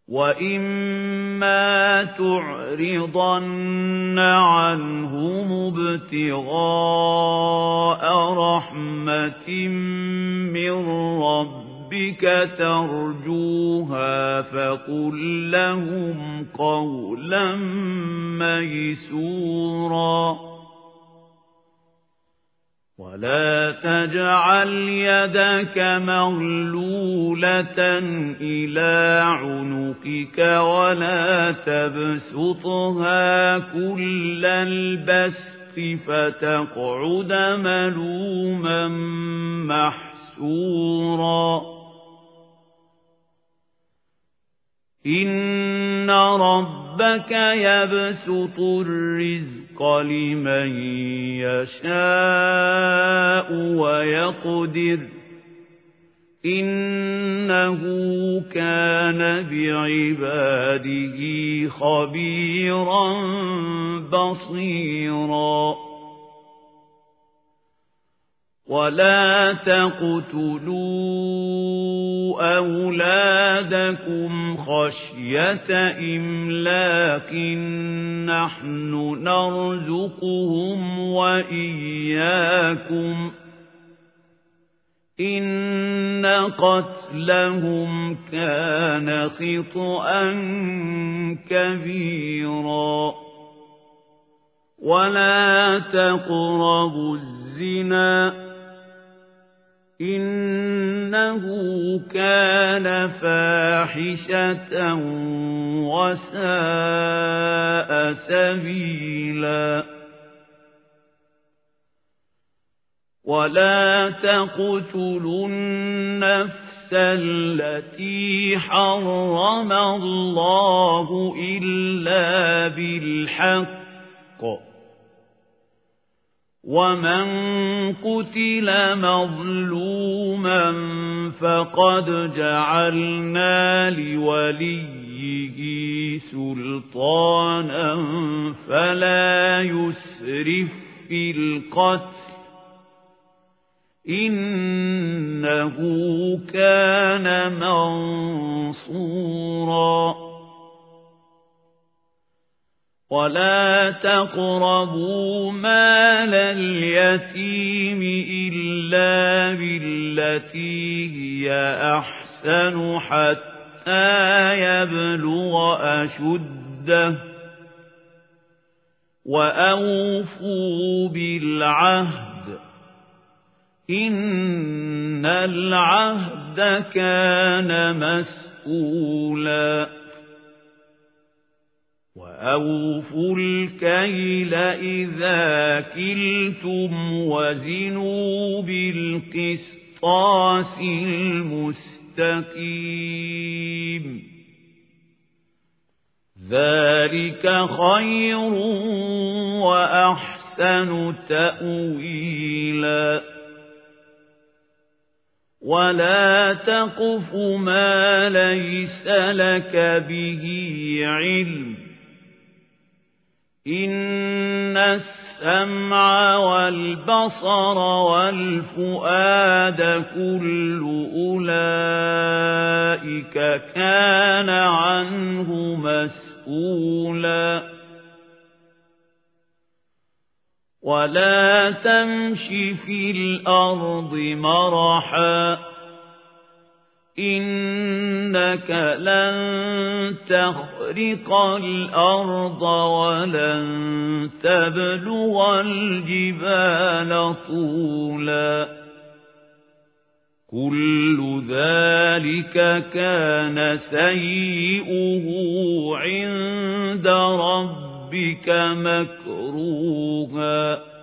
وَإِمَّا تُعْرِضَنَّ عَنْهُمُ ابْتِغَاءَ رَحْمَةٍ مِّن رَّبِّكَ تَرْجُوهَا فَقُل لَّهُمْ قَوْلًا مَّيْسُورًا وَلَا تَجْعَلْ يَدَكَ مَغْلُولَةً إِلَىٰ عُنُقِكَ وَلَا تَبْسُطْهَا كُلَّ الْبَسْطِ فَتَقْعُدَ مَلُومًا مَّحْسُورًا إِنَّ رَبَّكَ يَبْسُطُ الرِّزْقَ لِمَن يَشَاءُ وَيَقْدِرُ إِنَّهُ كَانَ بِعِبَادِهِ خَبِيرًا بَصِيرًا وَلَا تَقْتُلُوا أَوْلَادَكُمْ خَشْيَةَ إِمْلَاقٍ نَّحْنُ نَرْزُقُهُمْ وَإِيَّاكُمْ إِنَّ قَتْلَهُمْ كَانَ خِطْئًا كَبِيرًا وَلَا تَقْرَبُوا الزِّنَا إِنَّهُ كَانَ فَاحِشَةً وَسَاءَ سَبِيلًا وَلَا تَقْتُلُوا النَّفْسَ الَّتِي حَرَّمَ اللَّهُ إِلَّا بِالْحَقِّ وَمَنْ قُتِلَ مَظْلُومًا فَقَدْ جَعَلْنَا لِوَلِيِّهِ سُلْطَانًا فَلَا يُسْرِفْ فِي الْقَتْلِ إِنَّهُ كَانَ مَنصُورًا وَلَا تَقْرَبُوا مَالَ الْيَتِيمِ إِلَّا بِالَّتِي هِيَ أَحْسَنُ حَتَّى يَبْلُغَ أَشُدَّهُ وَأَوْفُوا بِالْعَهْدِ إِنَّ الْعَهْدَ كَانَ مَسْئُولًا وَأَوْفُوا الْكَيْلَ إِذَا كِلْتُمْ وَزِنُوا بِالْقِسْطَاسِ الْمُسْتَقِيمِ ذَلِكَ خَيْرٌ وَأَحْسَنُ تَأْوِيلًا وَلَا تَقْفُ مَا لَيْسَ لَكَ بِهِ عِلْمٌ إِنَّ السَّمْعَ وَالْبَصَرَ وَالْفُؤَادَ كُلُّ أُولَئِكَ كَانَ عَنْهُ مسؤولا وَلَا تَمْشِ فِي الْأَرْضِ مَرَحًا إِنَّكَ لَن تَخْرِقَ الْأَرْضَ وَلَن تَبْلُغَ الْجِبَالَ طُولًا كُلُّ ذَلِكَ كَانَ سَيِّئُهُ عِندَ رَبِّكَ مَكْرُوهًا